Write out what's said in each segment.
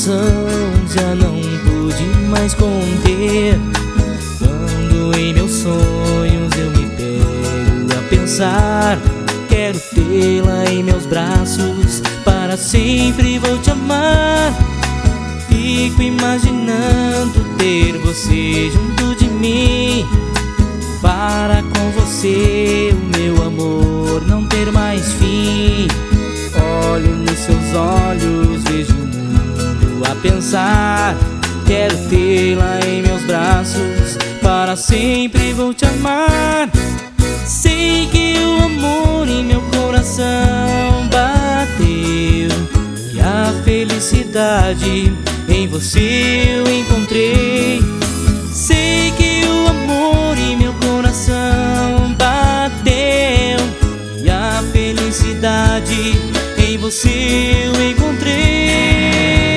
coração já não pude mais conter. Quando em meus sonhos eu me pego a pensar, quero tê-la em meus braços, para sempre vou te amar. Fico imaginando ter você junto de mim, para com você o meu amor não ter mais fim. Olho nos seus olhos, vejo o mundo a pensar, quero tê-la em meus braços, para sempre vou te amar. Sei que o amor em meu coração bateu, e a felicidade em você eu encontrei. Sei que o amor em meu coração bateu, e a felicidade em você eu encontrei.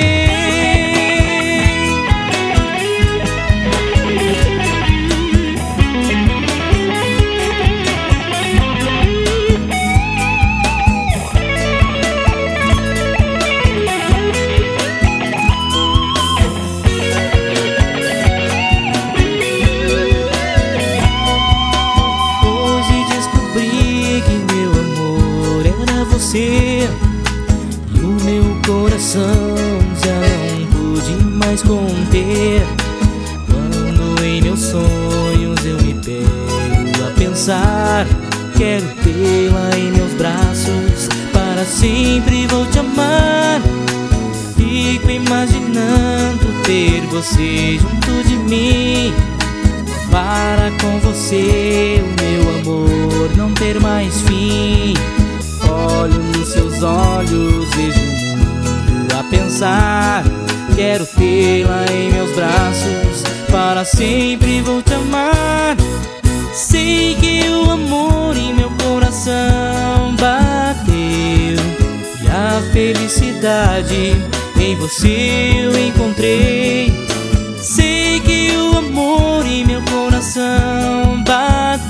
E o meu coração já não pude mais conter. Quando em meus sonhos eu me pego a pensar, quero tê-la em meus braços, para sempre vou te amar. Fico imaginando ter você junto de mim, para com você o meu amor não ter mais fim. Olho nos seus olhos, vejo o mundo a pensar, quero tê-la em meus braços, para sempre vou te amar. Sei que o amor em meu coração bateu, e a felicidade em você eu encontrei. Sei que o amor em meu coração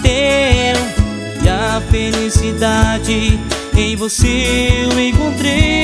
bateu, e a felicidade em você eu encontrei.